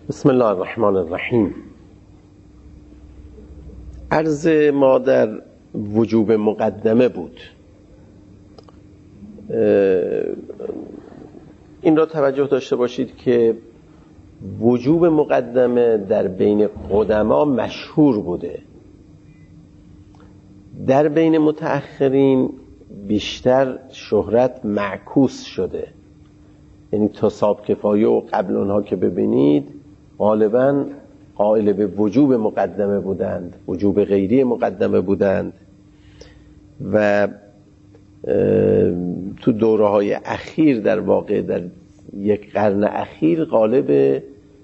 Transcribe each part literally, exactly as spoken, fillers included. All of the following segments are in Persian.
بسم الله الرحمن الرحیم. عرض ما در وجوب مقدمه بود. این را توجه داشته باشید که وجوب مقدمه در بین قدما مشهور بوده، در بین متأخرین بیشتر شهرت معکوس شده. یعنی تا صاحب کفایه و قبل اونها که ببینید غالباً قائل به وجوب مقدمه بودند، وجوب غیری مقدمه بودند و تو دوره‌های اخیر در واقع در یک قرن اخیر غالب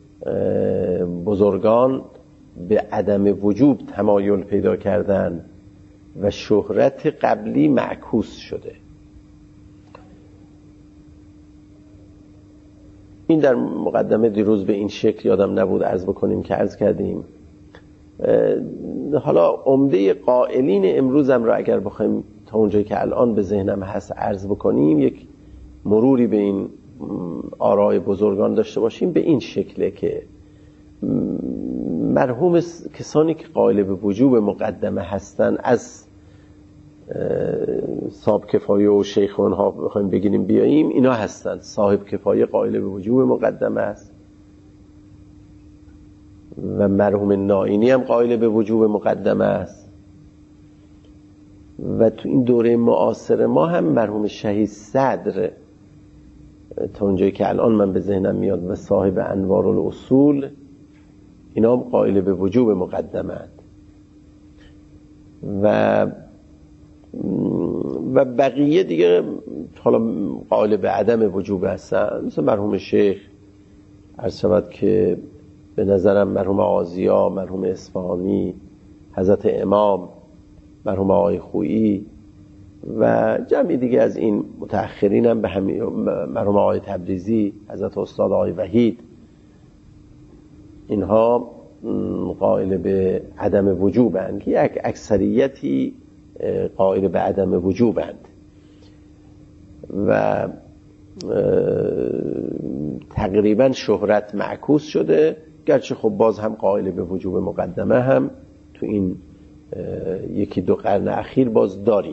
بزرگان به عدم وجوب تمایل پیدا کردن و شهرت قبلی معکوس شده. این در مقدمه دیروز به این شکل یادم نبود عرض بکنیم که عرض کردیم. حالا عمده قائلین امروزم را اگر بخوایم تا اونجایی که الان به ذهنم هست عرض بکنیم، یک مروری به این آراء بزرگان داشته باشیم، به این شکله که مرحوم کسانی که قائل به وجوب مقدمه هستن از صاحب کفایه و شیخ اونها بخوایم بگیریم بیاییم، اینا هستن. صاحب کفایه قائل به وجوب مقدمه است و مرحوم نائینی هم قائل به وجوب مقدمه است و تو این دوره معاصر ما هم مرحوم شهید صدر تا اونجایی که الان من به ذهنم میاد و صاحب انوار الاصول، اینا هم قائل به وجوب مقدمه اند و و بقیه دیگه حالا قائل به عدم وجوب هستن. مثل مرحوم شیخ عرض شود که به نظرم مرحوم آزیا، مرحوم اصفهانی، حضرت امام، مرحوم آقای خویی و جمعی دیگه از این متأخرین هم به همین، مرحوم آقای تبریزی، حضرت استاد آقای وحید، اینها قائل به عدم وجوبند. یک اکثریتی قائل به عدم وجوبند و تقریبا شهرت معکوس شده، گرچه خب باز هم قائل به وجوب مقدمه هم تو این یکی دو قرن اخیر باز داریم.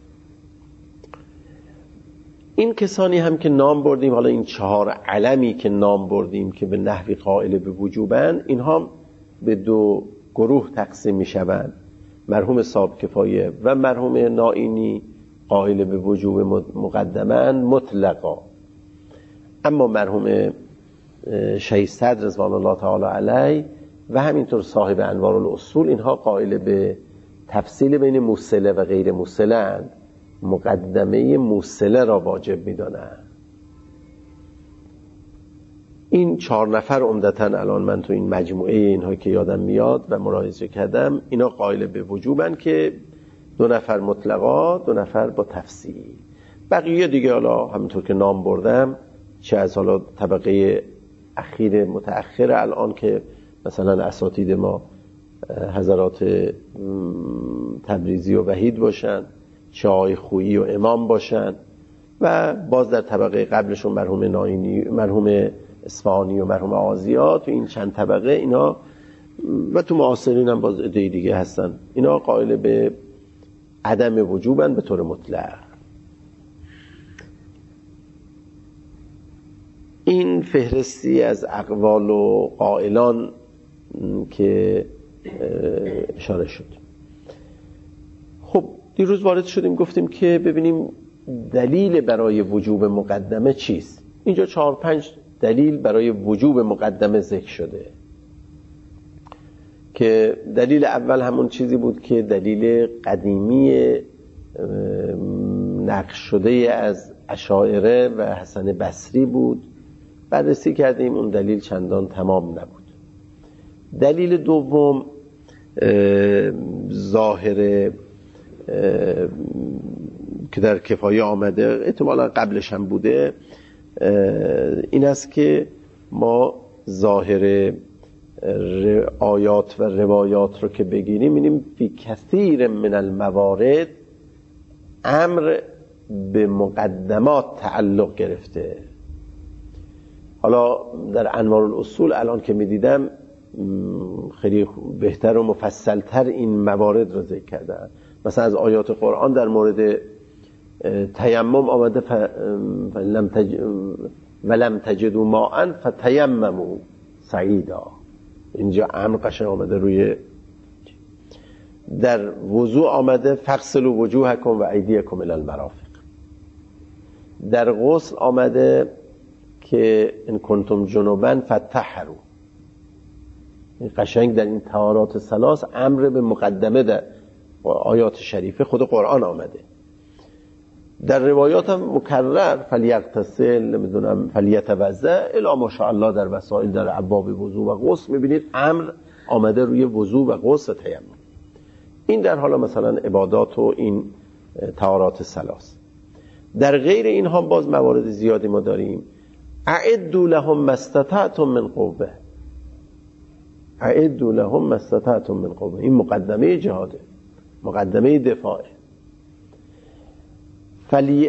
این کسانی هم که نام بردیم، حالا این چهار علمی که نام بردیم که به نحوی قائل به وجوبند، اینها به دو گروه تقسیم می شوند. مرحوم صاحب کفایه و مرحوم نائینی قائل به وجوب مقدمه مطلقا، اما مرحوم شهید صدر رضوان الله تعالی علیه و همینطور صاحب انوار الاصول، اینها قائل به تفصیل بین موصله و غیر موصله اند. مقدمه موصله را واجب می‌دانند. این چهار نفر عمدتاً الان من تو این مجموعه اینها که یادم میاد و ملاحظه کردم، اینا قائل به وجوبن که دو نفر مطلقا، دو نفر با تفصیل. بقیه دیگه حالا همونطور که نام بردم، چه از حالا طبقه اخیر متأخر الان که مثلا اساتید ما حضرات تبریزی و وحید باشن، چه آقای خویی و امام باشن و باز در طبقه قبلشون مرحوم نائینی، مرحوم اصفهانی و مرحوم آزیا، تو این چند طبقه اینا و تو معاصرین هم باز عده دیگه هستن، اینا قائل به عدم وجوبن به طور مطلق. این فهرستی از اقوال و قائلان که اشاره شد. خب دیروز وارد شدیم گفتیم که ببینیم دلیل برای وجوب مقدمه چیست. اینجا چهار پنج دلیل برای وجوب مقدمه ذکر شده که دلیل اول همون چیزی بود که دلیل قدیمی نقش شده از اشاعره و حسن بصری بود. بررسی کردیم، اون دلیل چندان تمام نبود. دلیل دوم ظاهر که در کفایه آمده، احتمالا قبلش هم بوده، این است که ما ظاهر آیات و روایات رو که بگیریم، اینیم فی کثیر من الموارد امر به مقدمات تعلق گرفته. حالا در انوار الاصول الان که میدیدم خیلی بهتر و مفصلتر این موارد رو ذکر کردن. مثلا از آیات قرآن در مورد تیمم آمده فلم تج... ولم تجدوا ماء فتیمموا صعیدا. اینجا امر قشنگ آمده روی. در وضوء آمده فغسلوا وجوهکم و ایدیکم الی المرافق. در غسل آمده که ان کنتم جنبا فطهروا. قشنگ در این طهارات ثلاث امر به مقدمه در آیات شریفه خود قرآن آمده. در روایات هم مکرر فلیغتسل نمیدونم فلیتوضا الی ما شاء الله در وسائل در ابواب وضو و غسل میبینید امر آمده روی وضو و غسل تیمم. این در حالا مثلا عبادات و این طهارات ثلاث. در غیر اینها باز موارد زیادی ما داریم. اعدوا لهم ما استطعتم من قوه. اعدوا لهم ما استطعتم من قوه. این مقدمه جهاده، مقدمه دفاعه. فلی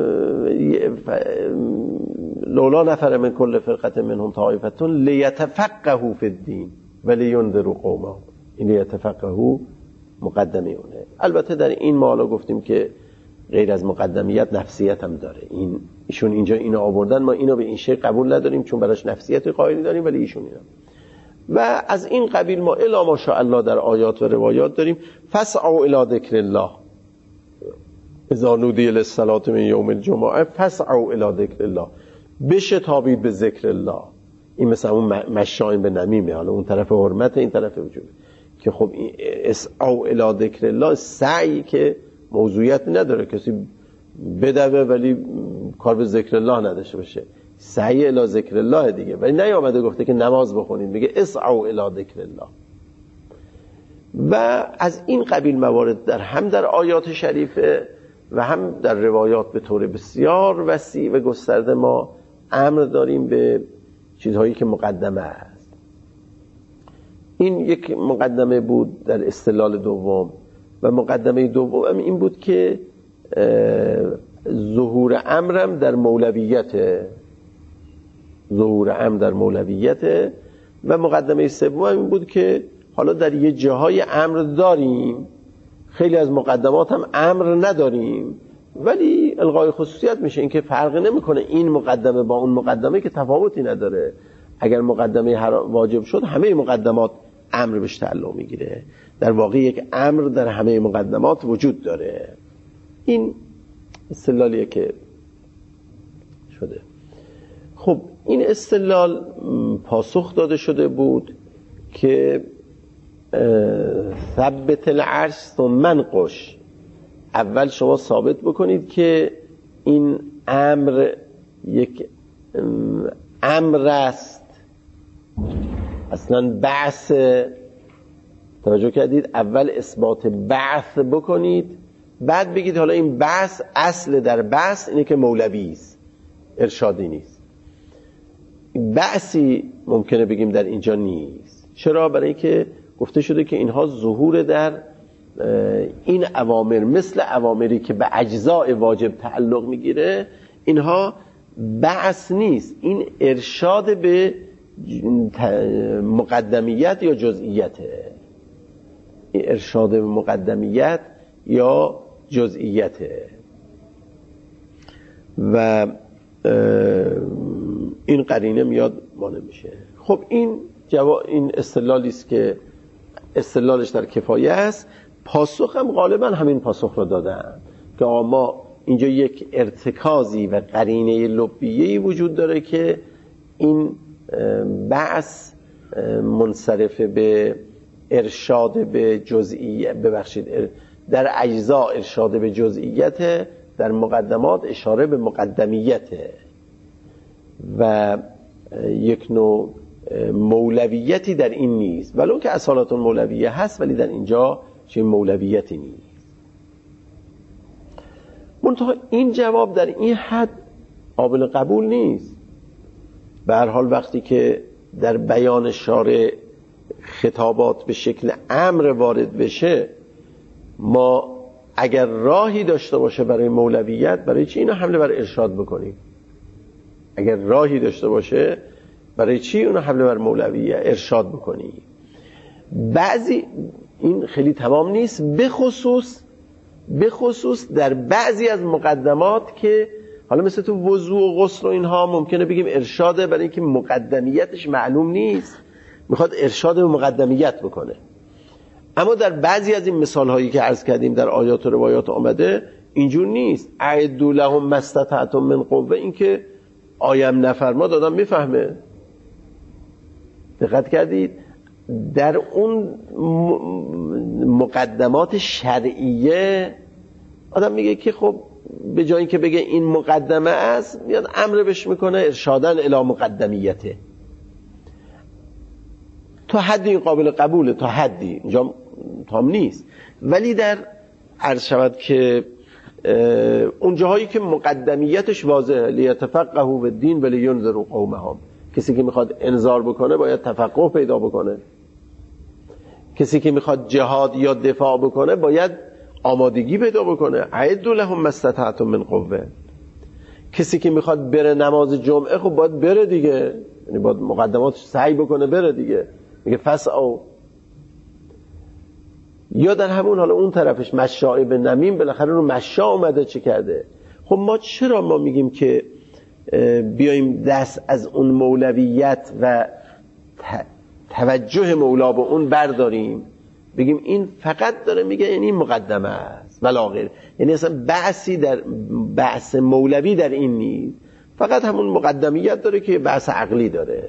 لولا نفر من کل فرقه منهم طائفه لیتفقهوا فی الدین ولینذروا قومهم. این لیتفقهوا مقدمه اونه. البته در این ما حالا گفتیم که غیر از مقدمیت نفسیت هم داره. این ایشون اینجا اینو آوردن، ما اینو به این شکل قبول نداریم چون براش نفسیت قائلی داریم، ولی ایشون اینا. و از این قبیل ما الا ما شاء الله در آیات و روایات داریم فسعوا الی ذکر الله اذا نودی للصلاة من یوم الجمعه فسعوا الی ذکر الله. بشتابید به ذکر الله. این مثلا اون مشایم به نمیمه، حالا اون طرف حرمت این طرف وجوب که خب این اسعوا الی ذکر الله سعی که موضوعیت نداره، کسی بدوه ولی کار به ذکر الله نداشته باشه، سعی الی ذکر الله دیگه. ولی نیامده گفته که نماز بخونید، میگه اسعوا الی ذکر الله. و از این قبیل موارد در هم در آیات شریفه و هم در روایات به طور بسیار وسیع و گسترده ما امر داریم به چیزهایی که مقدمه است. این یک مقدمه بود در استدلال دوم. و مقدمه دوم این بود که ظهور امرم در مولویت، ظهور امر در مولویت. و مقدمه سوم این بود که حالا در یه جاهای امر داریم، خیلی از مقدمات هم امر نداریم، ولی الغای خصوصیت میشه. این که فرق نمیکنه این مقدمه با اون مقدمه که تفاوتی نداره. اگر مقدمه واجب شد همه مقدمات امر بهش تعلق میگیره. در واقع یک امر در همه مقدمات وجود داره. این استدلالیه که شده. خب این استدلال پاسخ داده شده بود که ثبت العرش ثم انقش. اول شما ثابت بکنید که این امر یک امر است، اصلا بعث. توجه کردید؟ اول اثبات بعث بکنید، بعد بگید حالا این بعث اصل در بعث اینه که مولوی است، ارشادی نیست. بعثی ممکنه بگیم در اینجا نیست. چرا؟ برای اینکه گفته شده که اینها ظهور در این اوامر، مثل اوامری که به اجزاء واجب تعلق میگیره، اینها بعث نیست، این ارشاد به مقدمیت یا جزئیته. این ارشاد به مقدمیت یا جزئیته. و این قرینه میاد مانع میشه. خب این جوا... این استدلالی است که استدلالش در کفایه است. پاسخ هم غالبا همین پاسخ رو دادن که آقا ما اینجا یک ارتکازی و قرینه لبیه‌ای وجود داره که این بعث منصرف به ارشاد به جزئیت، ببخشید در اجزا ارشاد به جزئیت، در مقدمات اشاره به مقدمیت و یک نوع مولویتی در این نیست، ولو که اصالت مولویه هست، ولی در اینجا چه مولویتی نیست. منتها این جواب در این حد قابل قبول نیست. به هر حال وقتی که در بیان شارع خطابات به شکل امر وارد بشه، ما اگر راهی داشته باشه برای مولویت، برای چی اینا حمله بر ارشاد بکنیم؟ اگر راهی داشته باشه برای چی اونو حمله بر مولویه ارشاد بکنی؟ بعضی این خیلی تمام نیست، به خصوص به خصوص در بعضی از مقدمات که حالا مثل تو وضو و غسل و اینها ممکنه بگیم ارشاده، برای اینکه مقدمیتش معلوم نیست میخواد ارشاد به مقدمیت بکنه. اما در بعضی از این مثال هایی که عرض کردیم در آیات و روایات آمده اینجور نیست. اعدوا لهم ما استطعتم من قوه، این که آیم نفرما دادم میفهمه. دقت کردید در اون مقدمات شرعیه آدم میگه که خب به جایی که بگه این مقدمه است میاد امر بش میکنه ارشادن الی مقدمیته. تا حدی این قابل قبوله، تا حدی اینجا تام نیست. ولی در عرض شود که اون جاهایی که مقدمیتش واضحه، لیتفقهوا فی الدین ولینذروا قومهم، کسی که میخواد انذار بکنه باید تفقه پیدا بکنه. کسی که میخواد جهاد یا دفاع بکنه باید آمادگی پیدا بکنه. اعدوا لهم ما استطعتم من قوه. کسی که میخواد بره نماز جمعه خب باید بره دیگه، یعنی باید مقدماتش سعی بکنه بره دیگه. میگه فسعوا. یا در همون حالا اون طرفش مشاء به نمیم، بالاخره رو مشاء اومده چه کرده. خب ما چرا ما میگیم که بیایم دست از اون مولویت و توجه مولا به اون برداریم، بگیم این فقط داره میگه یعنی مقدمه است ولا غیر، یعنی اصلا بحثی در بحث مولوی در این نیست، فقط همون مقدمیت داره که بحث عقلی داره.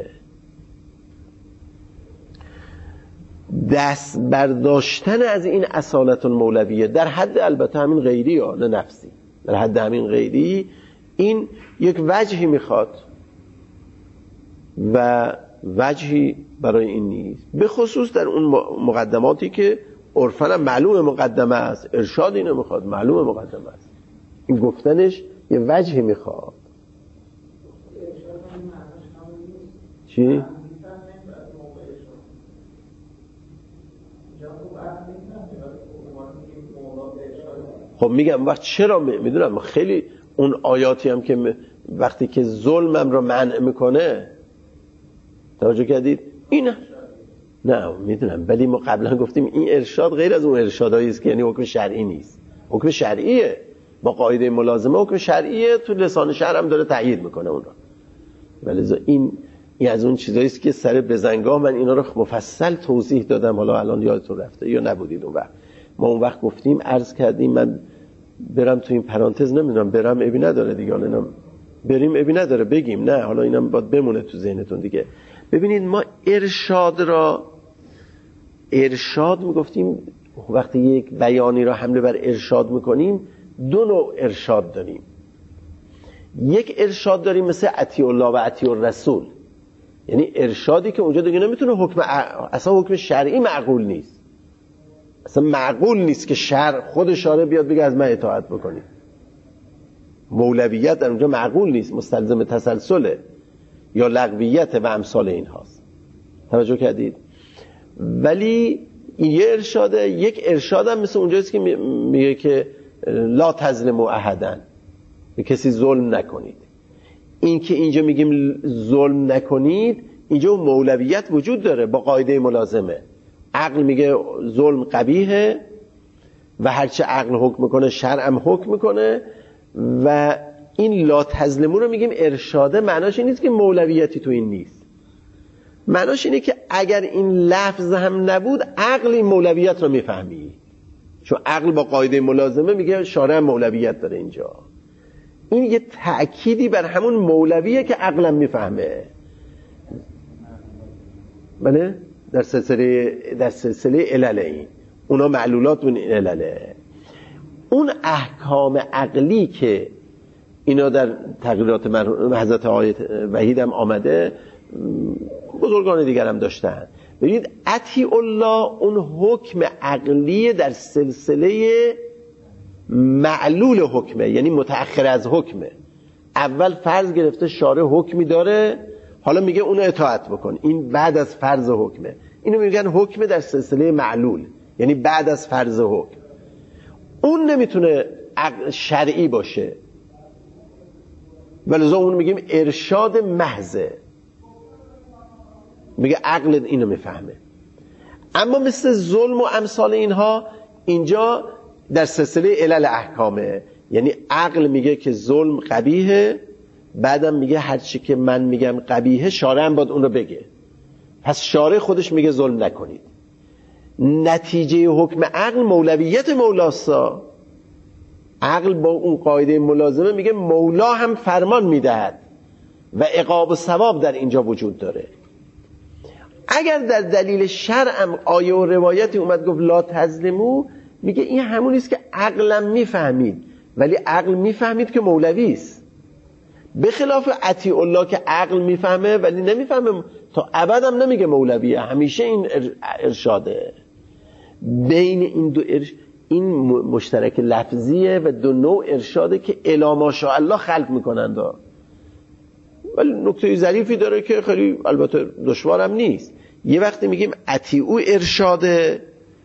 دست برداشتن از این اصالت المولویه در حد البته همین غیری یا نه نفسی، در حد همین غیری این یک وجهی میخواد و وجهی برای این نیست، به خصوص در اون مقدماتی که عرفاً معلوم مقدمه است. ارشاد اینو میخواد، معلوم مقدمه است، این گفتنش یه وجهی میخواد. چی؟ خب میگم وقت چرا میدونم خیلی اون آیاتی هم که وقتی که ظلمم رو منع میکنه توجه کردید این نه میدونم، ولی ما قبلا گفتیم این ارشاد غیر از اون ارشادایی است که یعنی حکم شرعی نیست، حکم شرعیه با قاعده ملازمه، حکم شرعیه، تو لسان شرع هم داره تأیید میکنه اون رو. ولی این این از اون چیزایی است که سر بزنگاه من اینا رو مفصل توضیح دادم، حالا الان یادتون رفته یا نبودید اون وقت. ما اون وقت گفتیم عرض کردیم، من برم تو این پرانتز نمیدونم برم ابی نداره دیگه، حالا اینم بریم ابی نداره بگیم نه، حالا اینم باید بمونه تو ذهنتون دیگه. ببینید ما ارشاد را ارشاد میگفتیم وقتی یک بیانی را حمله بر ارشاد میکنیم دو نوع ارشاد داریم. یک ارشاد داریم مثل اطیع الله و اطیع الرسول، یعنی ارشادی که اونجا دیگه نمیتونه حکم اصلا حکم شرعی معقول نیست، اصلا معقول نیست که شرع خود شارع بیاد بگه از من اطاعت بکنید. مولویت در اونجا معقول نیست، مستلزم تسلسله یا لغویت و امثال این هاست. توجه کردید؟ ولی این یه ارشاده. یک ارشاد هم مثل اونجاییست که میگه که لا تظلموا احدا، به کسی ظلم نکنید. این که اینجا میگیم ظلم نکنید، اینجا مولویت وجود داره با قاعده ملازمه. عقل میگه ظلم قبیحه و هرچه عقل حکم میکنه شرع هم حکم میکنه، و این لا تظلموا رو میگیم ارشاده. معناش این نیست که مولویتی تو این نیست، معناش اینه که اگر این لفظ هم نبود عقل این مولویت رو میفهمی، چون عقل با قاعده ملازمه میگه شارع مولویت داره اینجا. این یه تأکیدی بر همون مولویه که عقلم میفهمه. بله در سلسله در سلسله علل این اونا معلولات اون علله. اون احکام عقلی که اینا در تغییرات حضرت آیت وحید هم آمده، بزرگان دیگر هم داشتن. ببینید اطیع الله اون حکم عقلی در سلسله معلول حکمه، یعنی متأخر از حکمه. اول فرض گرفته شارع حکمی داره، حالا میگه اونو اطاعت بکن، این بعد از فرض حکمه. اینو میگن حکم در سلسله معلول، یعنی بعد از فرض حکم. اون نمیتونه شرعی باشه، ولذا اون میگیم ارشاد محضه. میگه عقل اینو میفهمه. اما مثل ظلم و امثال اینها اینجا در سلسله علل احکامه، یعنی عقل میگه که ظلم قبیحه، بعدم میگه هر چی که من میگم قبیحه شارع هم باید اون رو بگه، پس شارع خودش میگه ظلم نکنید. نتیجه حکم عقل مولویت مولاستا. عقل با اون قاعده ملازمه میگه مولا هم فرمان میدهد و عقاب و ثواب در اینجا وجود داره. اگر در دلیل شرع آیه و روایتی اومد گفت لا تظلمو، میگه این همونی است که عقلم میفهمید، ولی عقل میفهمید که مولوی است، به خلاف اطیع الله که عقل میفهمه ولی نمیفهمه، تا ابدم نمیگه مولویه، همیشه این ارشاده. بین این دو ارش... این مشترک لفظیه و دو نوع ارشاده که الا ماشاءالله خلق میکنند، ولی نکته ظریفی داره که خیلی البته دشوارم نیست. یه وقتی میگیم اطیعو ارشاده،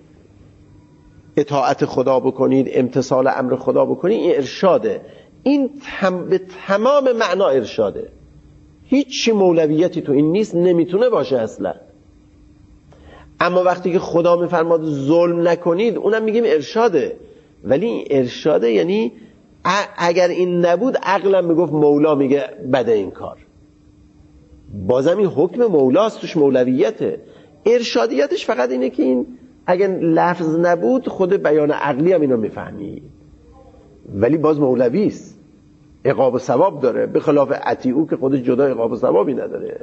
اطاعت خدا بکنید، امتثال امر خدا بکنید، این ارشاده، این تم... به تمام معنا ارشاده، هیچی مولویتی تو این نیست، نمیتونه باشه اصلا. اما وقتی که خدا میفرماد ظلم نکنید، اونم میگیم ارشاده، ولی این ارشاده یعنی اگر این نبود عقلم میگفت مولا میگه بده این کار، بازم این حکم مولاست، توش مولویته. ارشادیتش فقط اینه که این اگر لفظ نبود خود بیان عقلی هم اینو میفهمی، ولی باز مولویست، عقاب و ثواب داره، به خلاف اطیعو که خودش جدا عقاب و ثوابی نداره.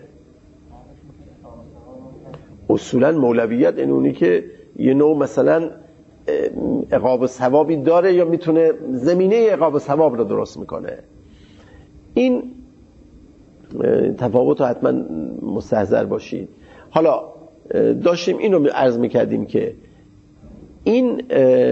اصولا مولویت این اونی که یه نوع مثلا عقاب و ثوابی داره یا میتونه زمینه عقاب و ثواب رو درست میکنه. این تفاوت رو حتما مستحضر باشید. حالا داشتیم این رو عرض میکردیم که این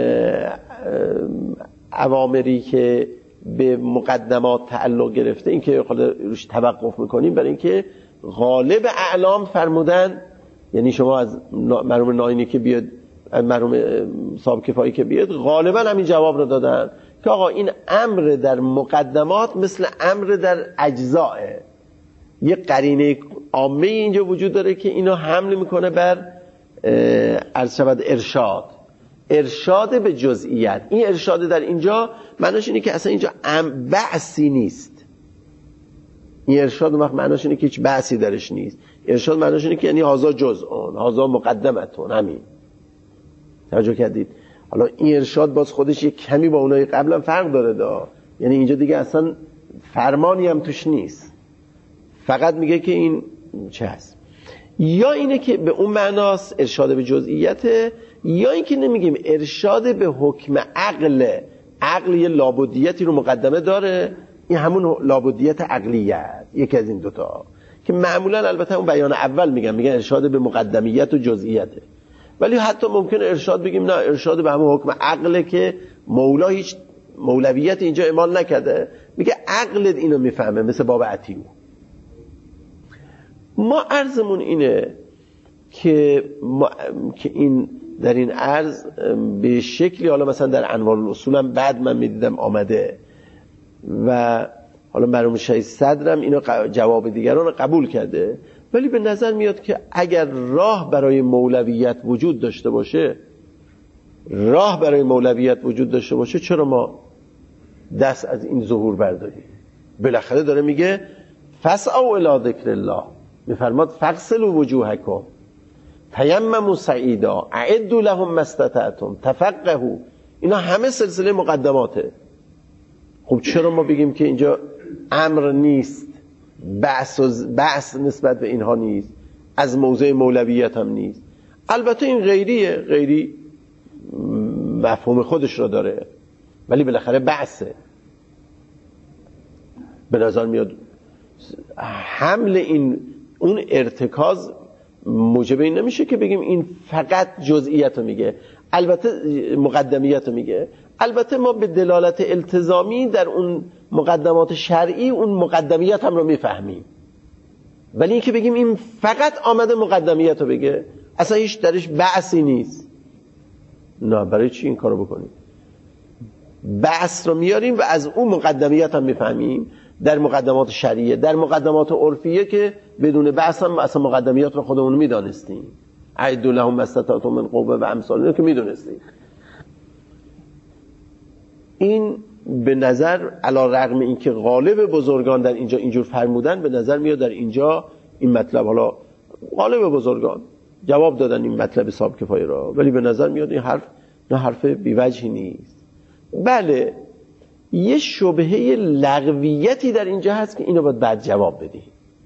اوامری که به مقدمات تعلق گرفته، این که خود روش توقف میکنیم، برای اینکه غالب اعلام فرمودن، یعنی شما از مرحوم ناینی که بیاد، مرحوم صاحب کفایی که بیاد، غالبا همین جواب رو دادن که آقا این امر در مقدمات مثل امر در اجزاء، یه قرینه عامه اینجا وجود داره که اینو حمل میکنه بر عرض شود ارشاد، ارشاد به جزئیات. این ارشاد در اینجا معناش اینه که اصلا اینجا بعثی نیست. این ارشاد وقت معناش اینه که هیچ بعثی درش نیست. ارشاد معناش اینه که یعنی هازا جزءون، هازا مقدمتون، همین. توجه کردید؟ حالا این ارشاد باز خودش یک کمی با اونای قبلا فرق داره دا. یعنی اینجا دیگه اصلا فرمانی هم توش نیست، فقط میگه که این چه هست. یا اینه که به اون معناست ارشاد به جزئیته، یا اینکه نمیگیم ارشاد به حکم عقل. عقل یه لابدیتی رو مقدمه داره، این همون لابدیت عقلیت، یکی از این دوتا که معمولا البته اون بیان اول میگن میگن ارشاد به مقدمیت و جزئیته، ولی حتی ممکنه ارشاد بگیم نه، ارشاد به همون حکم عقله که مولا هیچ مولویت اینجا اعمال نکرده، میگه عقلت اینو میفهمه، مثل باب عتیو. ما عرضمون اینه که, ما... که این در این عرض به شکلی، حالا مثلا در انوار الاصول هم بعد من میدیدم آمده و حالا مرحوم شهید صدرم اینو جواب دیگران رو قبول کرده، ولی به نظر میاد که اگر راه برای مولویت وجود داشته باشه، راه برای مولویت وجود داشته باشه، چرا ما دست از این ظهور برداریم؟ بالاخره داره میگه فسعوا الی ذکر الله، میفرماد فغسلوا وجوهکم تیمموا صعیدا اعدوا لهم ما استطعتم تفقهوا. اینا همه سلسله مقدماته. خب چرا ما بگیم که اینجا امر نیست، بحث, و بحث نسبت به اینها نیست، از موضع مولویت هم نیست؟ البته این غیریه، غیری مفهوم خودش رو داره، ولی بالاخره بحثه. به نظر میاد حمل این اون ارتکاز موجب این نمیشه که بگیم این فقط جزئیات رو میگه، البته مقدمیت رو میگه. البته ما به دلالت التزامی در اون مقدمات شرعی اون مقدمیت هم رو میفهمیم، ولی این که بگیم این فقط آمده مقدمیت رو بگه، اصلا هیچ درش بحثی نیست، نه. برای چی این کارو بکنیم؟ بحث رو میاریم و از اون مقدمیت هم میفهمیم. در مقدمات شرعیه، در مقدمات عرفیه که بدون بحث هم اصلا مقدمیات رو خودمون میدانستیم. اعدوا لهم ما استطعتم من قوة و امثال اینو که میدونستیم. این به نظر علی رغم اینکه غالب بزرگان در اینجا اینجور فرمودن، به نظر میاد در اینجا این مطلب، حالا غالب بزرگان جواب دادن این مطلب حساب کفایه را، ولی به نظر میاد این حرف نه حرف بیوجهی نیست. بله یه شبهه لغویتی در اینجا هست که اینو باید بعد جواب بدیم.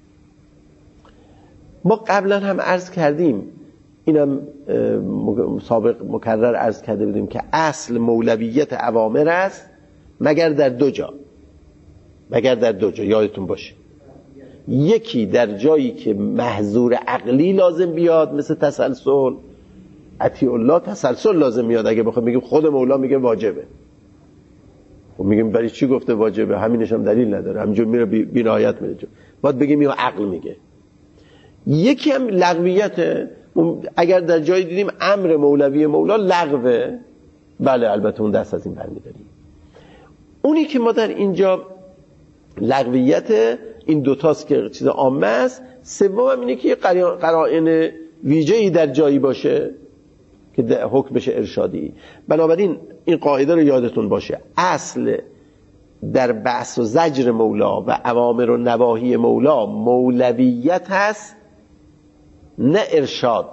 ما قبلا هم عرض کردیم، اینم سابق مکرر عرض کرده بودیم که اصل مولویت اوامر است مگر در دو جا، مگر در دو جا یادتون باشه. یکی در جایی که محظور عقلی لازم بیاد، مثل تسلسل، اطیع الله تسلسل لازم میاد. اگه بخوام بگیم خود مولا میگه واجبه، خب میگیم برای چی گفته واجبه؟ همینش هم دلیل نداره، همینجور میره بی نهایت میره. باید بگیم یا عقل میگه. یکی هم لغویته. اگر در جایی دیدیم امر مولوی مولا لغوه، بله البته اون دست از این برمیداریم. اونی که ما در اینجا لغویت این دوتاست که چیز عامه است. سوم هم اینه که یه قرائن ویژه‌ای در جایی باشه که حکمش ارشادی. بنابراین این قاعده رو یادتون باشه، اصل در بحث و زجر مولا و اوامر و نواهی مولا مولویت هست نه ارشاد،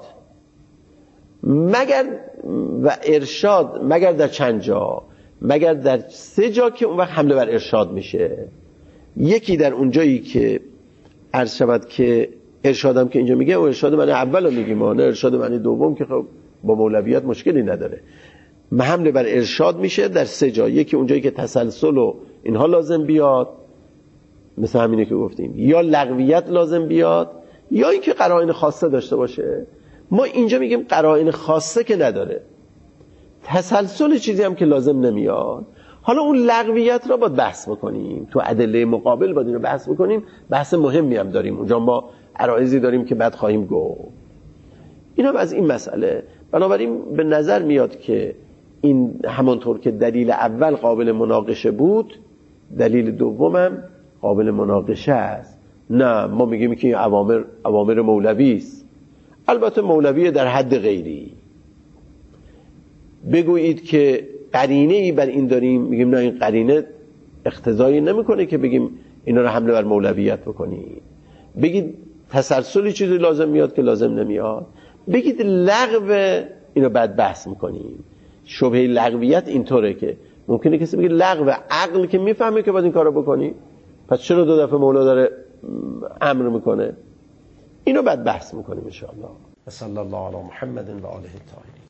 مگر و ارشاد مگر در چند جا، مگر در سه جا که اون وقت حمله بر ارشاد میشه. یکی در اون جایی که عرض شود که ارشادم که اینجا میگه، و ارشاد معنی اول رو میگیم، نه ارشاد معنی دوم که خب با مولویت مشکلی نداره. حمله بر ارشاد میشه در سه جا. یکی اون جایی که تسلسل و اینها لازم بیاد، مثل همینه که گفتیم، یا لغویت لازم بیاد، یا اینکه قرائن خاصه داشته باشه. ما اینجا میگیم قرائن خاصه که نداره، تسلسل چیزی هم که لازم نمیاد. حالا اون لغویت را باید بحث بکنیم، تو ادله مقابل باید اینو بحث بکنیم. بحث مهمی هم داریم اونجا، ما عرایضی داریم که بعد خواهیم گفت. اینا از این مسئله. بنابراین به نظر میاد که این همانطور که دلیل اول قابل مناقشه بود، دلیل دومم قابل مناقشه است. نه ما میگیم که این اوامر اوامر مولوی است. البته مولوی در حد غیری. بگویید که قرینه ای بر این داریم، میگیم نه این قرینه اقتضایی نمیکنه که بگیم اینا رو حمله بر مولویت بکنید. بگید تسلسلی چیزی لازم میاد که لازم نمیاد. بگید لغو، اینو بعد بحث میکنیم. شبهه لغویت اینطوره که ممکنه کسی بگه لغو، عقل که میفهمه که باید این کارو بکنی، پس چرا دو دفعه مولا داره امر میکنه؟ اینو بعد بحث میکنیم ان شاء الله. صلی الله علی محمد و آله الطاهرین.